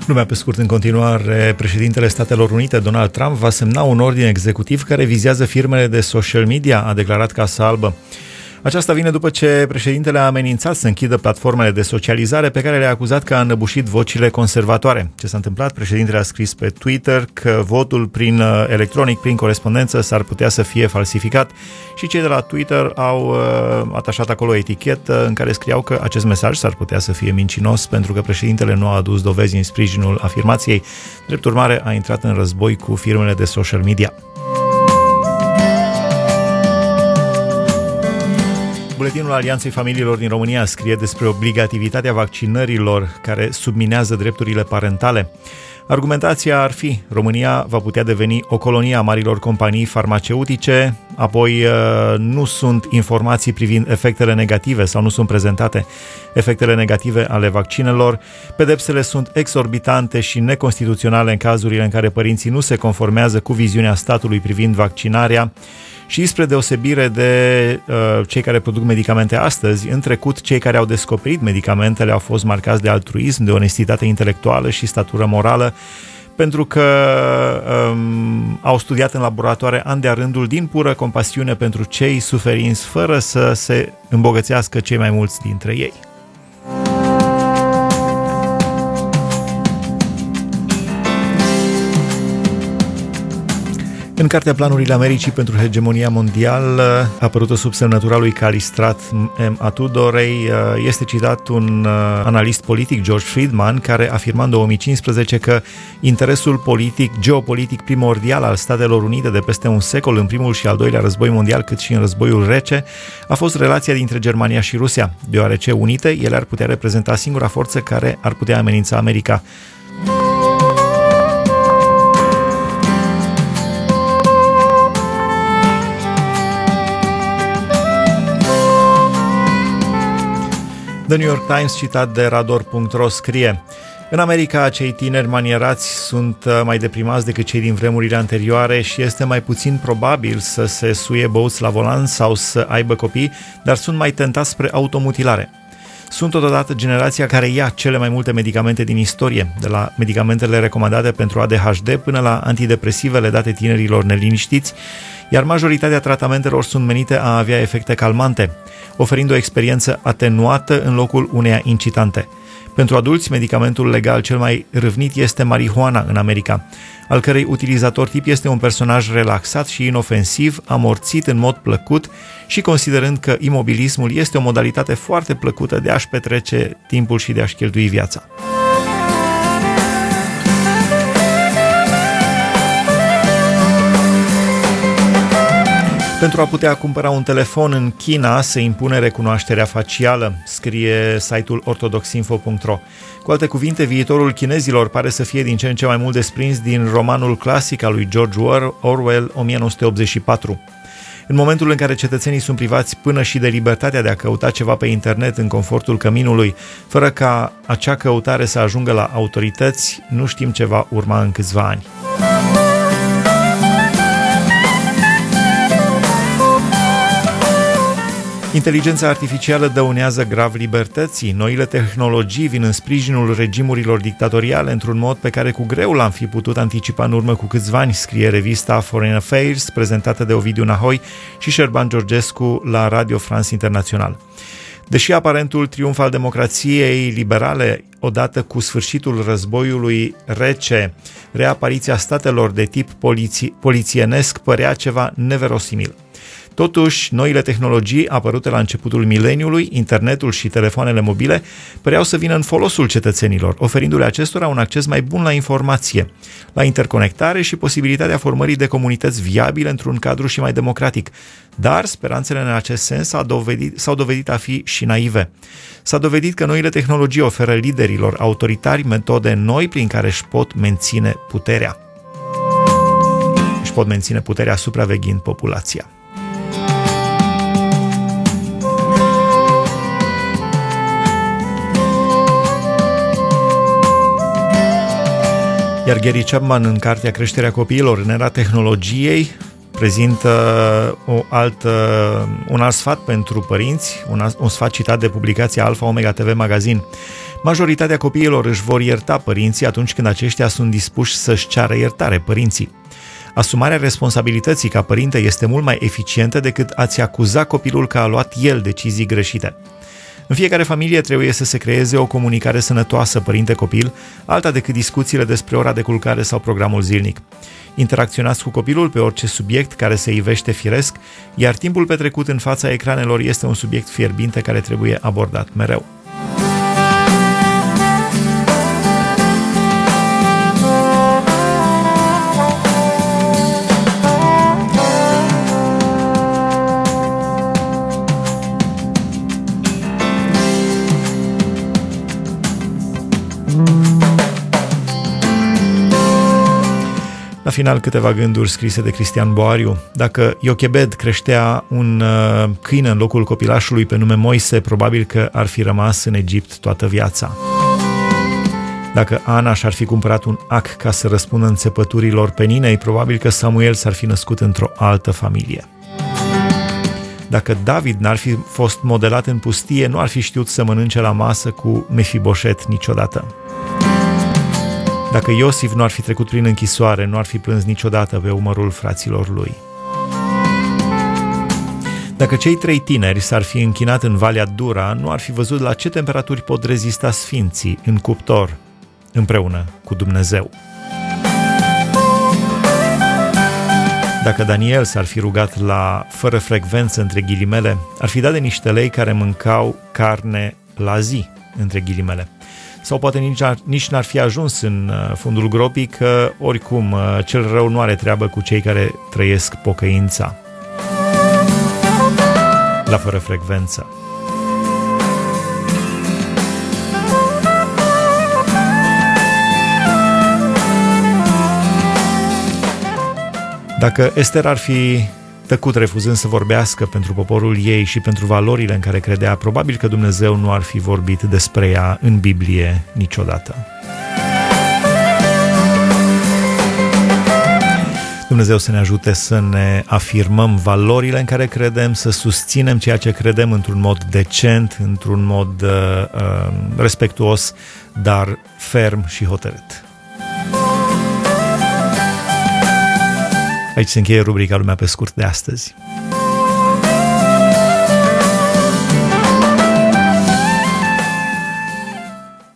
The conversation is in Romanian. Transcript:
Lumea pe scurt, în continuare, președintele Statelor Unite, Donald Trump, va semna un ordin executiv care vizează firmele de social media, a declarat Casa Albă. Aceasta vine după ce președintele a amenințat să închidă platformele de socializare pe care le-a acuzat că a înăbușit vocile conservatoare. Ce s-a întâmplat? Președintele a scris pe Twitter că votul electronic prin corespondență s-ar putea să fie falsificat și cei de la Twitter au atașat acolo o etichetă în care scriau că acest mesaj s-ar putea să fie mincinos pentru că președintele nu a adus dovezi în sprijinul afirmației. Drept urmare, a intrat în război cu firmele de social media. Buletinul Alianței Familiilor din România scrie despre obligativitatea vaccinărilor care subminează drepturile parentale. Argumentația ar fi: România va putea deveni o colonie a marilor companii farmaceutice, apoi nu sunt informații privind efectele negative sau nu sunt prezentate efectele negative ale vaccinelor, pedepsele sunt exorbitante și neconstituționale în cazurile în care părinții nu se conformează cu viziunea statului privind vaccinarea. Și spre deosebire de cei care produc medicamente astăzi, în trecut cei care au descoperit medicamentele au fost marcați de altruism, de onestitate intelectuală și statură morală, pentru că au studiat în laboratoare ani de-a rândul din pură compasiune pentru cei suferinți, fără să se îmbogățească cei mai mulți dintre ei. În cartea Planurile Americii pentru hegemonia mondială, apărută sub semnătura lui Calistrat M. A. Tudorei, este citat un analist politic, George Friedman, care afirma în 2015 că interesul geopolitic primordial al Statelor Unite de peste un secol, în primul și al doilea război mondial, cât și în războiul rece, a fost relația dintre Germania și Rusia, deoarece unite, ele ar putea reprezenta singura forță care ar putea amenința America. The New York Times, citat de Rador.ro, scrie: în America, cei tineri manierați sunt mai deprimați decât cei din vremurile anterioare și este mai puțin probabil să se suie băuți la volan sau să aibă copii, dar sunt mai tentați spre automutilare. Sunt totodată generația care ia cele mai multe medicamente din istorie, de la medicamentele recomandate pentru ADHD până la antidepresivele date tinerilor neliniștiți, iar majoritatea tratamentelor sunt menite a avea efecte calmante, oferind o experiență atenuată în locul uneia incitante. Pentru adulți, medicamentul legal cel mai râvnit este marihuana în America, al cărei utilizator tip este un personaj relaxat și inofensiv, amorțit în mod plăcut și considerând că imobilismul este o modalitate foarte plăcută de a-și petrece timpul și de a-și cheltui viața. Pentru a putea cumpăra un telefon în China se impune recunoașterea facială, scrie site-ul orthodoxinfo.ro. Cu alte cuvinte, viitorul chinezilor pare să fie din ce în ce mai mult desprins din romanul clasic al lui George Orwell, 1984. În momentul în care cetățenii sunt privați până și de libertatea de a căuta ceva pe internet în confortul căminului, fără ca acea căutare să ajungă la autorități, nu știm ce va urma în câțiva ani. Inteligența artificială dăunează grav libertății. Noile tehnologii vin în sprijinul regimurilor dictatoriale într-un mod pe care cu greu l-am fi putut anticipa în urmă cu câțiva ani, scrie revista Foreign Affairs, prezentată de Ovidiu Nahoi și Șerban Georgescu la Radio France International. Deși aparentul triumf al democrației liberale, odată cu sfârșitul războiului rece, reapariția statelor de tip polițienesc părea ceva neverosimil. Totuși, noile tehnologii apărute la începutul mileniului, internetul și telefoanele mobile, păreau să vină în folosul cetățenilor, oferindu-le acestora un acces mai bun la informație, la interconectare și posibilitatea formării de comunități viabile într-un cadru și mai democratic. Dar speranțele în acest sens s-au dovedit a fi și naive. S-a dovedit că noile tehnologii oferă liderilor autoritari metode noi prin care își pot menține puterea supraveghind populația. Iar Gary Chapman, în cartea Creșterea copiilor în era tehnologiei, prezintă un alt sfat pentru părinți, un sfat citat de publicația Alpha Omega TV Magazin. Majoritatea copiilor își vor ierta părinții atunci când aceștia sunt dispuși să-și ceară iertare părinții. Asumarea responsabilității ca părinte este mult mai eficientă decât a-ți acuza copilul că a luat el decizii greșite. În fiecare familie trebuie să se creeze o comunicare sănătoasă părinte-copil, alta decât discuțiile despre ora de culcare sau programul zilnic. Interacționați cu copilul pe orice subiect care se ivește firesc, iar timpul petrecut în fața ecranelor este un subiect fierbinte care trebuie abordat mereu. La final, câteva gânduri scrise de Cristian Boariu. Dacă Iochebed creștea un câine în locul copilașului pe nume Moise, probabil că ar fi rămas în Egipt toată viața. Dacă Ana și-ar fi cumpărat un ac ca să răspundă înțepăturilor Peninei, probabil că Samuel s-ar fi născut într-o altă familie. Dacă David n-ar fi fost modelat în pustie, nu ar fi știut să mănânce la masă cu Mefiboset niciodată. Dacă Iosif nu ar fi trecut prin închisoare, nu ar fi plâns niciodată pe umărul fraților lui. Dacă cei 3 tineri s-ar fi închinat în Valea Dura, nu ar fi văzut la ce temperaturi pot rezista sfinții în cuptor, împreună cu Dumnezeu. Dacă Daniel s-ar fi rugat la fără frecvență, între ghilimele, ar fi dat de niște lei care mâncau carne la zi, între ghilimele. Sau poate nici n-ar fi ajuns în fundul gropii, că oricum cel rău nu are treabă cu cei care trăiesc pocăința la fără frecvență. Dacă Ester ar fi tăcut refuzând să vorbească pentru poporul ei și pentru valorile în care credea, probabil că Dumnezeu nu ar fi vorbit despre ea în Biblie niciodată. Dumnezeu să ne ajute să ne afirmăm valorile în care credem, să susținem ceea ce credem într-un mod decent, într-un mod respectuos, dar ferm și hotărât. Aici se încheie rubrica Lumea pe scurt de astăzi.